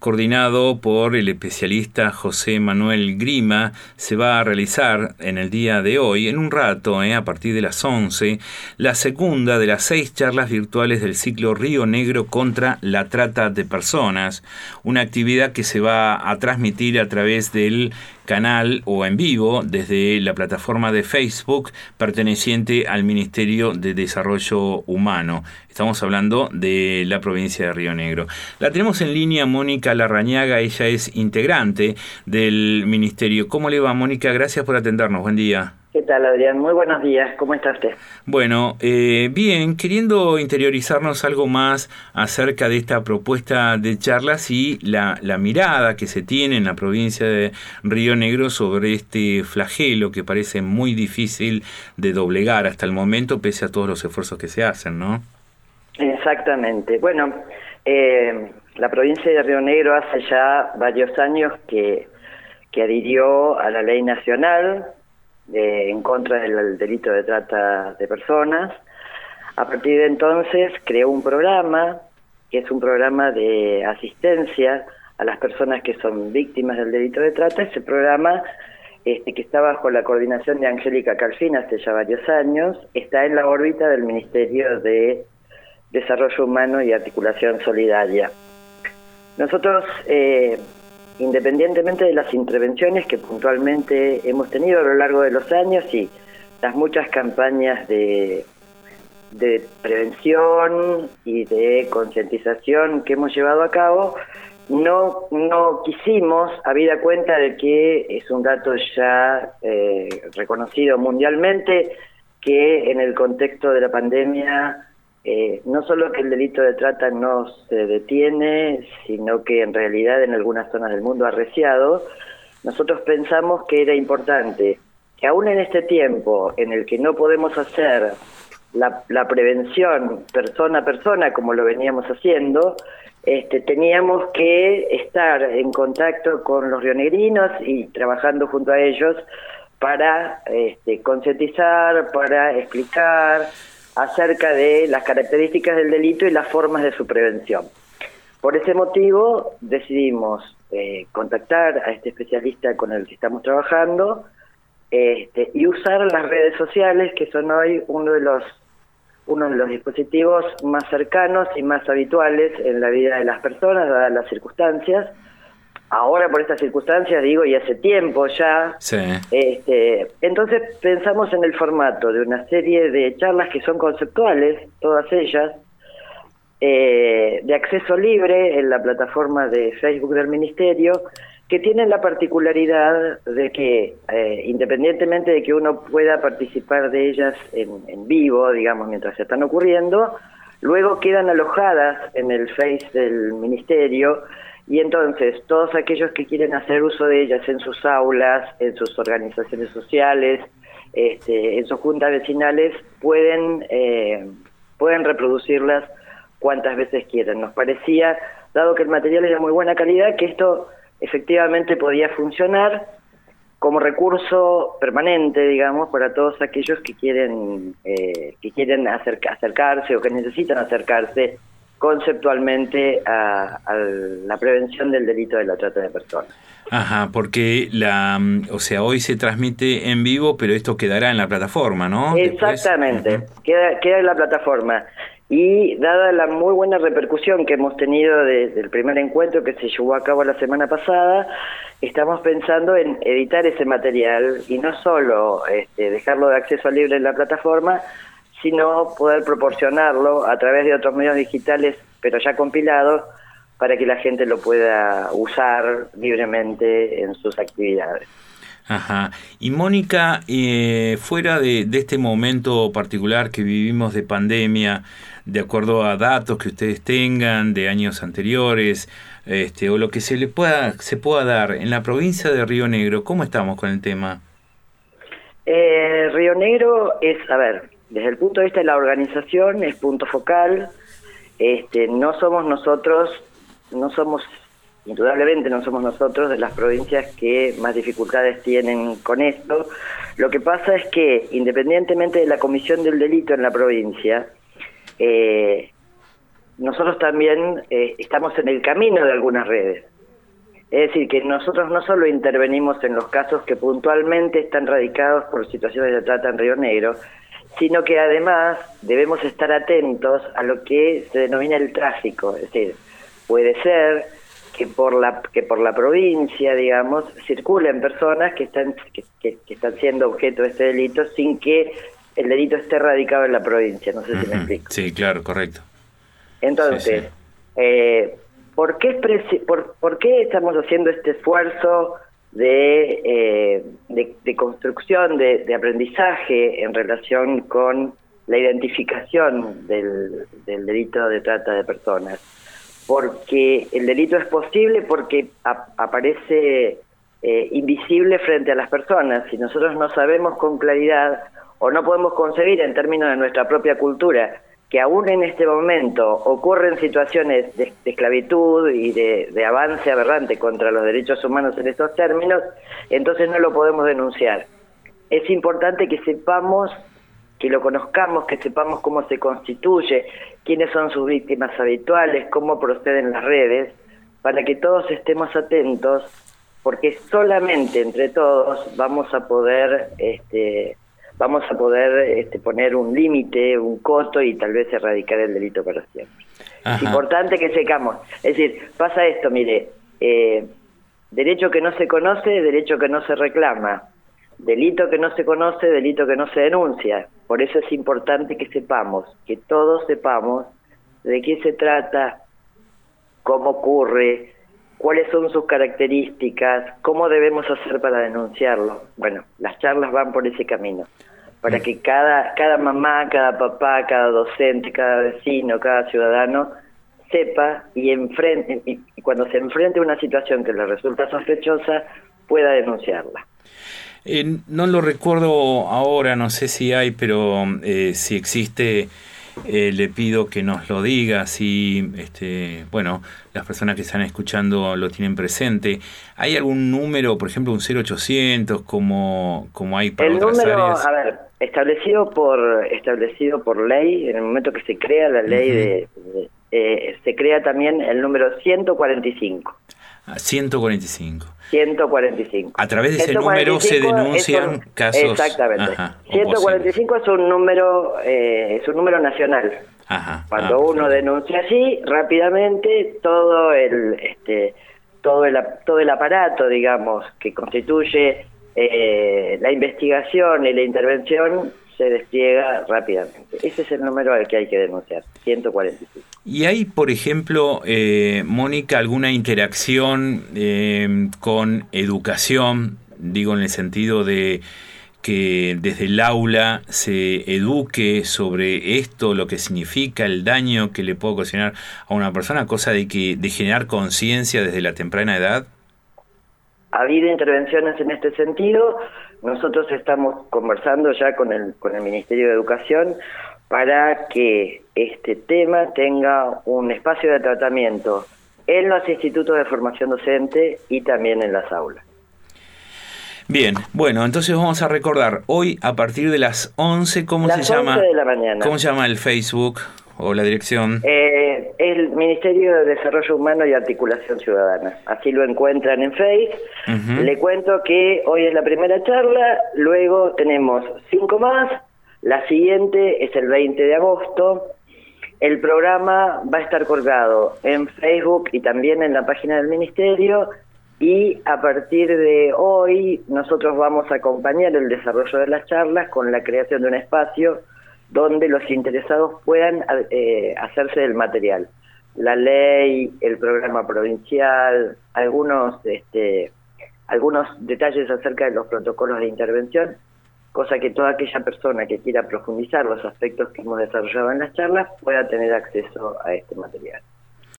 coordinado por el especialista José Manuel Grima, se va a realizar en el día de hoy, en un rato, a partir de las 11, la segunda de las 6 charlas virtuales del ciclo Río Negro contra la trata de personas, una actividad que se va a transmitir a través del canal o en vivo desde la plataforma de Facebook perteneciente al Ministerio de Desarrollo Humano. Estamos hablando de la provincia de Río Negro. La tenemos en línea Mónica Larrañaga, ella es integrante del Ministerio. ¿Cómo le va, Mónica? Gracias por atendernos. Buen día. ¿Qué tal, Adrián? Muy buenos días. ¿Cómo está usted? Bueno, bien, queriendo interiorizarnos algo más acerca de esta propuesta de charlas y la mirada que se tiene en la provincia de Río Negro sobre este flagelo que parece muy difícil de doblegar hasta el momento, pese a todos los esfuerzos que se hacen, ¿no? Exactamente. Bueno, la provincia de Río Negro hace ya varios años que adhirió a la ley nacional en contra del delito de trata de personas. A partir de entonces creó un programa, que es un programa de asistencia a las personas que son víctimas del delito de trata. Ese programa, que está bajo la coordinación de Angélica Calfín hace ya varios años, está en la órbita del Ministerio de Desarrollo Humano y Articulación Solidaria. Nosotros, independientemente de las intervenciones que puntualmente hemos tenido a lo largo de los años y las muchas campañas de prevención y de concientización que hemos llevado a cabo, no quisimos, habida cuenta de que es un dato ya reconocido mundialmente, que en el contexto de la pandemia no solo que el delito de trata no se detiene, sino que en realidad en algunas zonas del mundo ha arreciado. Nosotros pensamos que era importante que aún en este tiempo en el que no podemos hacer la prevención persona a persona como lo veníamos haciendo, teníamos que estar en contacto con los rionegrinos y trabajando junto a ellos para concientizar, para explicar acerca de las características del delito y las formas de su prevención. Por ese motivo decidimos contactar a este especialista con el que estamos trabajando y usar las redes sociales, que son hoy uno de los dispositivos más cercanos y más habituales en la vida de las personas, dadas las circunstancias. Ahora por estas circunstancias, digo, y hace tiempo ya, sí. Entonces pensamos en el formato de una serie de charlas que son conceptuales, todas ellas, de acceso libre en la plataforma de Facebook del Ministerio, que tienen la particularidad de que, independientemente de que uno pueda participar de ellas en vivo, digamos, mientras se están ocurriendo, luego quedan alojadas en el Face del Ministerio. Y entonces todos aquellos que quieren hacer uso de ellas en sus aulas, en sus organizaciones sociales, en sus juntas vecinales, pueden reproducirlas cuantas veces quieran. Nos parecía, dado que el material era de muy buena calidad, que esto efectivamente podía funcionar como recurso permanente, digamos, para todos aquellos que quieren acercarse o que necesitan acercarse conceptualmente a la prevención del delito de la trata de personas. Ajá, porque hoy se transmite en vivo, pero esto quedará en la plataforma, ¿no? Exactamente, Después, queda en la plataforma. Y dada la muy buena repercusión que hemos tenido desde el primer encuentro que se llevó a cabo la semana pasada, estamos pensando en editar ese material y no solo dejarlo de acceso libre en la plataforma, sino poder proporcionarlo a través de otros medios digitales, pero ya compilados, para que la gente lo pueda usar libremente en sus actividades. Ajá. Y Mónica, fuera de este momento particular que vivimos de pandemia, de acuerdo a datos que ustedes tengan de años anteriores, o lo que se pueda dar en la provincia de Río Negro, ¿cómo estamos con el tema? Río Negro es, desde el punto de vista de la organización, es punto focal. Indudablemente no somos nosotros de las provincias que más dificultades tienen con esto. Lo que pasa es que, independientemente de la comisión del delito en la provincia, nosotros también estamos en el camino de algunas redes. Es decir, que nosotros no solo intervenimos en los casos que puntualmente están radicados por situaciones de trata en Río Negro, sino que además debemos estar atentos a lo que se denomina el tráfico. Es decir, puede ser que por la provincia, digamos, circulen personas que están siendo objeto de este delito sin que el delito esté radicado en la provincia. No sé si me explico. Sí, claro, correcto. Entonces, ¿por qué estamos haciendo este esfuerzo de construcción, de aprendizaje en relación con la identificación del delito de trata de personas? Porque el delito es posible porque aparece invisible frente a las personas. Si nosotros no sabemos con claridad o no podemos concebir en términos de nuestra propia cultura que aún en este momento ocurren situaciones de esclavitud y de avance aberrante contra los derechos humanos en estos términos, entonces no lo podemos denunciar. Es importante que sepamos, que lo conozcamos, que sepamos cómo se constituye, quiénes son sus víctimas habituales, cómo proceden las redes, para que todos estemos atentos, porque solamente entre todos vamos a poder poner un límite, un coto y tal vez erradicar el delito para siempre. Ajá. Es importante que sepamos. Es decir, pasa esto, mire, derecho que no se conoce, derecho que no se reclama. Delito que no se conoce, delito que no se denuncia. Por eso es importante que sepamos, que todos sepamos de qué se trata, cómo ocurre, cuáles son sus características, cómo debemos hacer para denunciarlo. Bueno, las charlas van por ese camino, para que cada mamá, cada papá, cada docente, cada vecino, cada ciudadano sepa y cuando se enfrente a una situación que le resulta sospechosa, pueda denunciarla. No lo recuerdo ahora, no sé si hay, pero si existe, le pido que nos lo diga, si las personas que están escuchando lo tienen presente. ¿Hay algún número, por ejemplo, un 0800, como hay para otras áreas? El número, a ver, establecido por ley, en el momento que se crea la ley, se crea también el número 145. 145. 145. A través de ese número se denuncian casos. Exactamente. 145 es un número nacional. Ajá. Cuando uno denuncia allí, rápidamente todo el aparato, digamos, que constituye la investigación y la intervención se despliega rápidamente. Ese es el número al que hay que denunciar, 145. ¿Y hay, por ejemplo, Mónica, alguna interacción con educación? Digo, en el sentido de que desde el aula se eduque sobre esto, lo que significa el daño que le puede ocasionar a una persona, cosa de generar conciencia desde la temprana edad. Ha habido intervenciones en este sentido. Nosotros estamos conversando ya con el Ministerio de Educación para que este tema tenga un espacio de tratamiento en los institutos de formación docente y también en las aulas. Bien, bueno, entonces vamos a recordar hoy a partir de las 11, ¿cómo se llama? 11 de la mañana. ¿Cómo se llama el Facebook o la dirección? El Ministerio de Desarrollo Humano y Articulación Ciudadana. Así lo encuentran en Facebook. Uh-huh. Le cuento que hoy es la primera charla, luego tenemos 5 más. La siguiente es el 20 de agosto. El programa va a estar colgado en Facebook y también en la página del Ministerio. Y a partir de hoy nosotros vamos a acompañar el desarrollo de las charlas con la creación de un espacio donde los interesados puedan hacerse del material. La ley, el programa provincial, algunos detalles acerca de los protocolos de intervención, cosa que toda aquella persona que quiera profundizar los aspectos que hemos desarrollado en las charlas pueda tener acceso a este material.